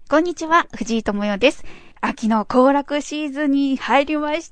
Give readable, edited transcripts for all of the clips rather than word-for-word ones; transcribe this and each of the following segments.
こんにちは、藤井智代です。秋の行楽シーズンに入りました。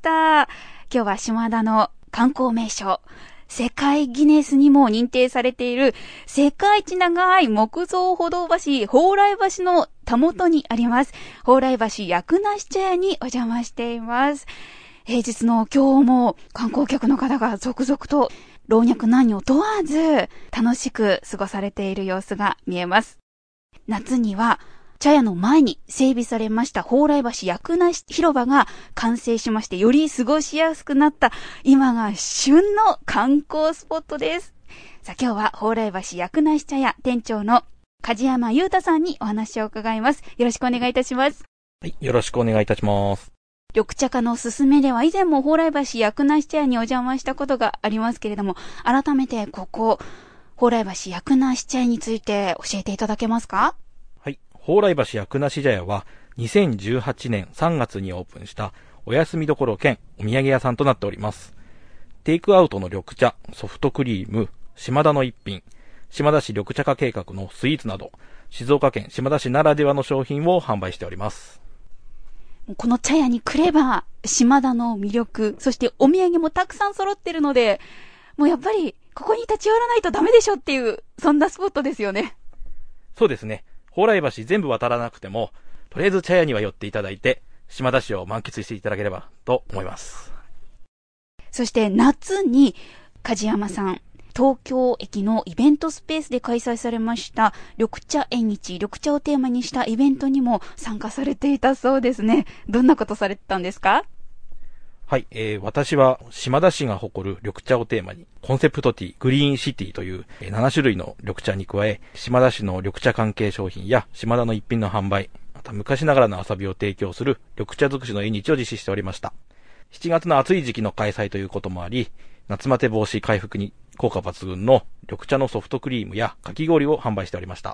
今日は島田の観光名所、世界ギネスにも認定されている世界一長い木造歩道橋、蓬莱橋のたもとにあります。蓬莱橋薬梨茶屋にお邪魔しています。平日の今日も観光客の方が続々と老若男女問わず楽しく過ごされている様子が見えます。夏には茶屋の前に整備されました蓬莱橋薬梨広場が完成しまして、より過ごしやすくなった今が旬の観光スポットです。さあ、今日は蓬莱橋薬梨茶屋店長の梶山裕太さんにお話を伺います。よろしくお願いいたします。 はい、よろしくお願いいたします。 緑茶家のおすすめでは以前も蓬莱橋薬梨茶屋にお邪魔したことがありますけれども、改めてここ蓬莱橋薬梨茶屋について教えていただけますか？ はい、蓬莱橋薬梨茶屋は2018年3月にオープンしたお休みどころ兼お土産屋さんとなっております。テイクアウトの緑茶、ソフトクリーム、島田の一品、島田市緑茶化計画のスイーツなど、静岡県島田市ならではの商品を販売しております。 この茶屋に来れば島田の魅力、そしてお土産もたくさん揃ってるので、もうやっぱりここに立ち寄らないとダメでしょっていう、そんなスポットですよね。 そうですね。蓬莱橋全部渡らなくても、とりあえず茶屋には寄っていただいて、島田市を満喫していただければと思います。 そして夏に梶山さん、東京駅のイベントスペースで開催されました緑茶縁日、緑茶をテーマにしたイベントにも参加されていたそうですね。どんなことされてたんですか？ はい、私は島田市が誇る緑茶をテーマにコンセプトティーグリーンシティという7種類の緑茶に加え、島田市の緑茶関係商品や島田の一品の販売、また昔ながらの遊びを提供する緑茶尽くしの縁日を実施しておりました。7月の暑い時期の開催ということもあり、夏バテ防止回復に効果抜群の緑茶のソフトクリームやかき氷を販売しておりました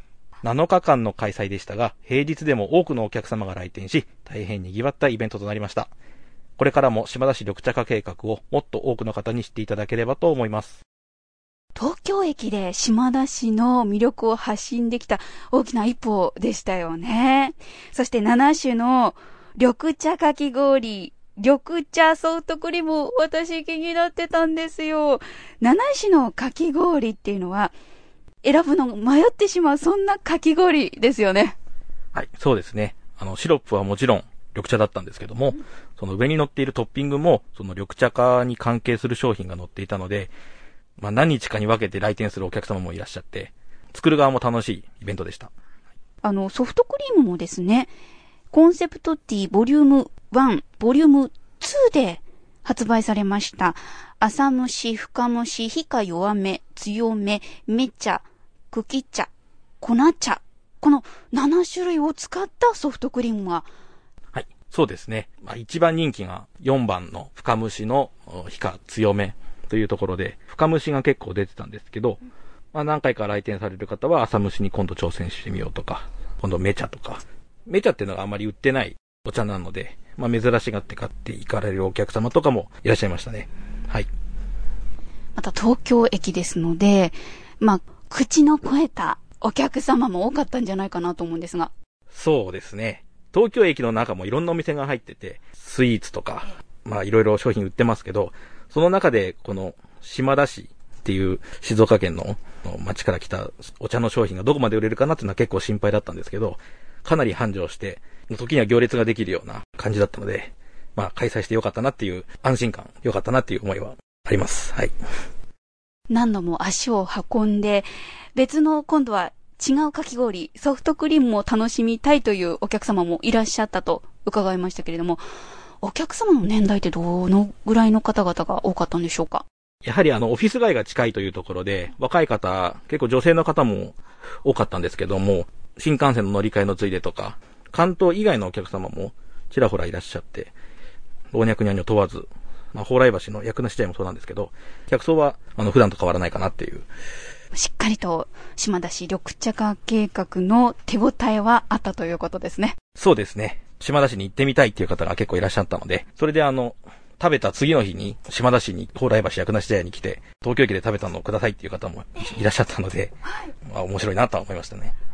。7日間の開催でしたが、平日でも多くのお客様が来店し、大変賑わったイベントとなりました。これからも島田市緑茶化計画をもっと多くの方に知っていただければと思います。 東京駅で島田市の魅力を発信できた大きな一歩でしたよね。そして7種の緑茶かき氷、緑茶ソフトクリーム、私気になってたんですよ。7種のかき氷っていうのは選ぶの迷ってしまう、そんなかき氷ですよね。 はい、そうですね。シロップはもちろん緑茶だったんですけども、その上に乗っているトッピングもその緑茶化に関係する商品が載っていたので、何日かに分けて来店するお客様もいらっしゃって、作る側も楽しいイベントでした。 ソフトクリームもですね、コンセプトティーボリューム1、ボリューム2で発売されました。浅蒸し、深蒸し、火加弱め、強め、め茶、茎茶、粉茶。この7種類を使ったソフトクリームは、 はい、そうですね。一番人気が4番の深蒸しの火加強めというところで、深蒸しが結構出てたんですけど、何回か来店される方は浅蒸しに今度挑戦してみようとか、今度め茶とか。め茶っていうのがあんまり売ってないお茶なので、珍しがって買っていかれるお客様とかもいらっしゃいましたね。はい。 また東京駅ですので、口の肥えたお客様も多かったんじゃないかなと思うんですが。 そうですね。東京駅の中もいろんなお店が入ってて、スイーツとか、いろいろ商品売ってますけど、その中でこの島田市っていう静岡県の町から来たお茶の商品がどこまで売れるかなっていうのは結構心配だったんですけど、かなり繁盛して、時には行列ができるような感じだったので、開催してよかったなっていう安心感、よかったなっていう思いはあります。はい。 何度も足を運んで、別の今度は違うかき氷、ソフトクリームも楽しみたいというお客様もいらっしゃったと伺いましたけれども、お客様の年代ってどのぐらいの方々が多かったんでしょうか？ やはりオフィス街が近いというところで、若い方、結構女性の方も多かったんですけども、新幹線の乗り換えのついでとか、関東以外のお客様もちらほらいらっしゃって、老若男女問わず、蓬莱橋の薬梨茶屋もそうなんですけど、客層は普段と変わらないかなっていう。 しっかりと島田市緑茶化計画の手応えはあったということですね。 そうですね。島田市に行ってみたいっていう方が結構いらっしゃったので、それで食べた次の日に島田市に蓬莱橋薬梨茶屋に来て、東京駅で食べたのをくださいっていう方もいらっしゃったので、面白いなとは思いましたね。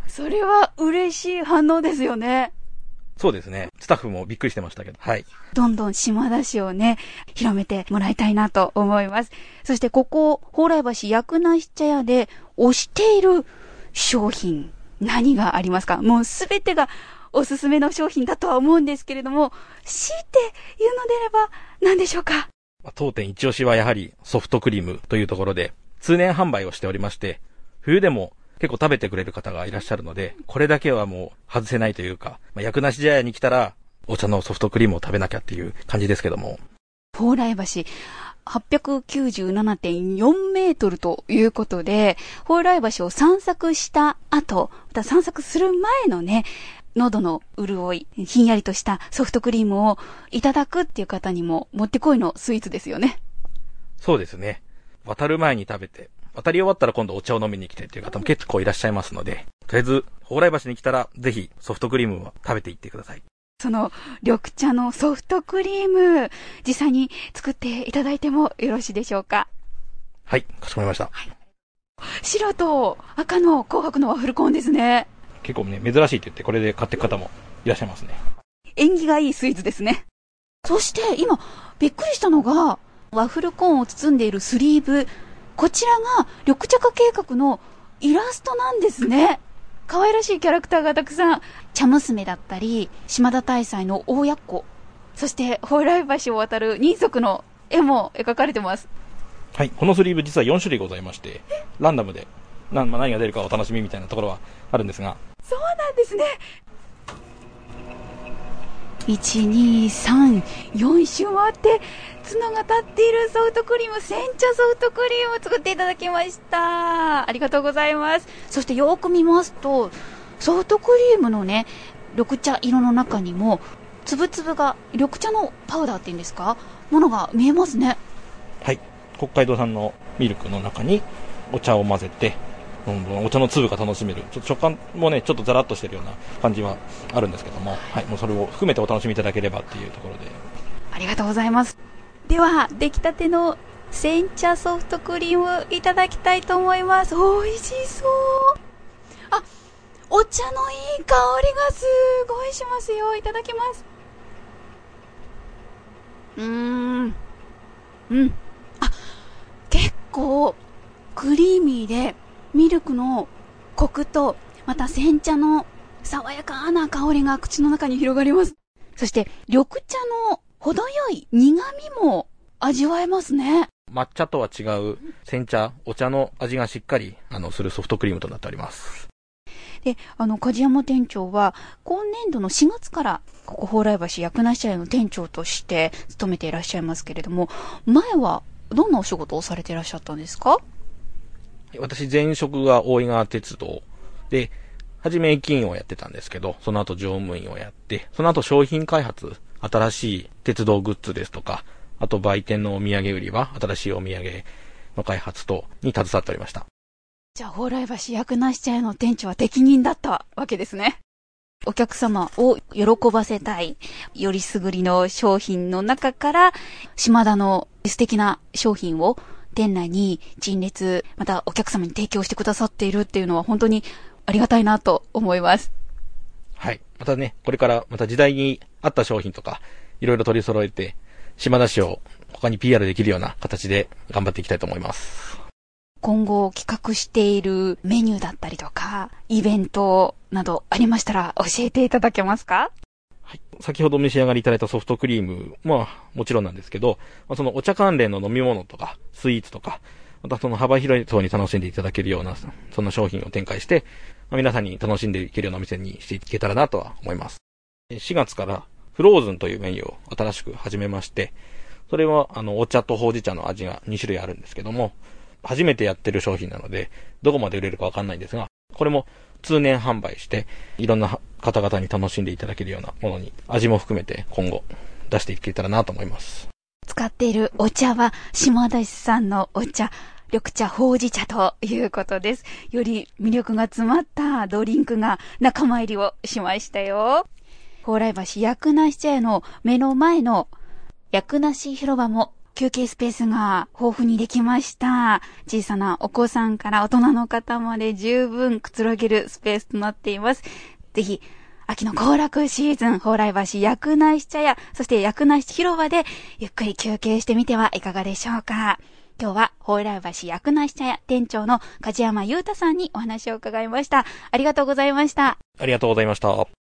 それは嬉しい反応ですよね。 そうですね。スタッフもびっくりしてましたけど。はい。 どんどん島田市をね、広めてもらいたいなと思います。そしてここ、蓬莱橋薬なし茶屋で推している商品、何がありますか？もうすべてがおすすめの商品だとは思うんですけれども、強いて言うのであれば何でしょうか？ 当店一押しはやはりソフトクリームというところで、通年販売をしておりまして、冬でも結構食べてくれる方がいらっしゃるので、これだけはもう外せないというか、薬なし茶屋に来たら、お茶のソフトクリームを食べなきゃっていう感じですけども。 蓬莱橋、897.4 メートルということで、蓬莱橋を散策した後、また散策する前のね、喉の潤い、ひんやりとしたソフトクリームをいただくっていう方にももってこいのスイーツですよね。 そうですね。渡る前に食べて、渡り終わったら今度お茶を飲みに来てっていう方も結構いらっしゃいますので、とりあえず、蓬莱橋に来たらぜひソフトクリームを食べていってください。 その緑茶のソフトクリーム、実際に作っていただいてもよろしいでしょうか？ はい、かしこまりました。 はい、白と赤の紅白のワッフルコーンですね。 結構ね、珍しいって言ってこれで買っていく方もいらっしゃいますね。 縁起がいいスイーツですね。そして今、びっくりしたのが、ワッフルコーンを包んでいるスリーブ。こちらが緑茶化計画のイラストなんですね。可愛らしいキャラクターがたくさん。茶娘だったり、島田大祭の大奴子。そして蓬莱橋を渡る人足の絵も描かれてます。 はい、このスリーブ実は4種類ございまして、ランダムで何が出るかお楽しみみたいなところはあるんですが。 そうなんですね。1、2、3、4周回って角が立っているソフトクリーム、煎茶ソフトクリームを作っていただきました。ありがとうございます。そしてよく見ますと、ソフトクリームのね、緑茶色の中にもつぶつぶが緑茶のパウダーっていうんですか、ものが見えますね。 はい、北海道産のミルクの中にお茶を混ぜて、お茶の粒が楽しめる。ちょっと食感もね、ちょっとザラッとしてるような感じはあるんですけども、はい、もうそれを含めてお楽しみいただければっていうところで。 ありがとうございます。では、出来たての煎茶ソフトクリームいただきたいと思います。美味しそう。あ、お茶のいい香りがすごいしますよ。いただきます。あ、結構クリーミーで、ミルクのコクと、また煎茶の爽やかな香りが口の中に広がります。そして緑茶の程よい苦味も味わえますね。 抹茶とは違う煎茶、お茶の味がしっかりするソフトクリームとなっております。 で、梶山店長は今年度の4月からここ蓬莱橋薬なし茶屋の店長として勤めていらっしゃいますけれども、前はどんなお仕事をされていらっしゃったんですか？ 私前職が大井川鉄道で、初め駅員をやってたんですけど、その後乗務員をやって、その後商品開発、新しい鉄道グッズですとか、あと売店のお土産売り場、新しいお土産の開発等に携わっておりました。 じゃあ蓬莱橋薬なし茶屋の店長は適任だったわけですね。お客様を喜ばせたい、よりすぐりの商品の中から、島田の素敵な商品を店内に陳列、またお客様に提供してくださっているっていうのは本当にありがたいなと思います。 はい。またね、これからまた時代に合った商品とか、いろいろ取り揃えて、島田市を他に PR できるような形で頑張っていきたいと思います。 今後企画しているメニューだったりとか、イベントなどありましたら教えていただけますか？ はい。先ほど召し上がりいただいたソフトクリームはもちろんなんですけど、そのお茶関連の飲み物とか、スイーツとか、またその幅広い層に楽しんでいただけるような、そんな商品を展開して、皆さんに楽しんでいけるようなお店にしていけたらなとは思います。4月からフローズンというメニューを新しく始めまして、それはお茶とほうじ茶の味が2種類あるんですけども、初めてやってる商品なので、どこまで売れるかわかんないんですが、これも通年販売して、いろんな方々に楽しんでいただけるようなものに、味も含めて今後出していけたらなと思います。 使っているお茶は島田市産のお茶、緑茶ほうじ茶ということです。より魅力が詰まったドリンクが仲間入りをしましたよ。蓬莱橋薬なし茶屋の目の前の薬なし広場も休憩スペースが豊富にできました。小さなお子さんから大人の方まで十分くつろげるスペースとなっています。ぜひ、秋の行楽シーズン、蓬莱橋薬梨茶屋、そして薬梨広場でゆっくり休憩してみてはいかがでしょうか。今日は蓬莱橋薬梨茶屋店長の梶山裕太さんにお話を伺いました。ありがとうございました。 ありがとうございました。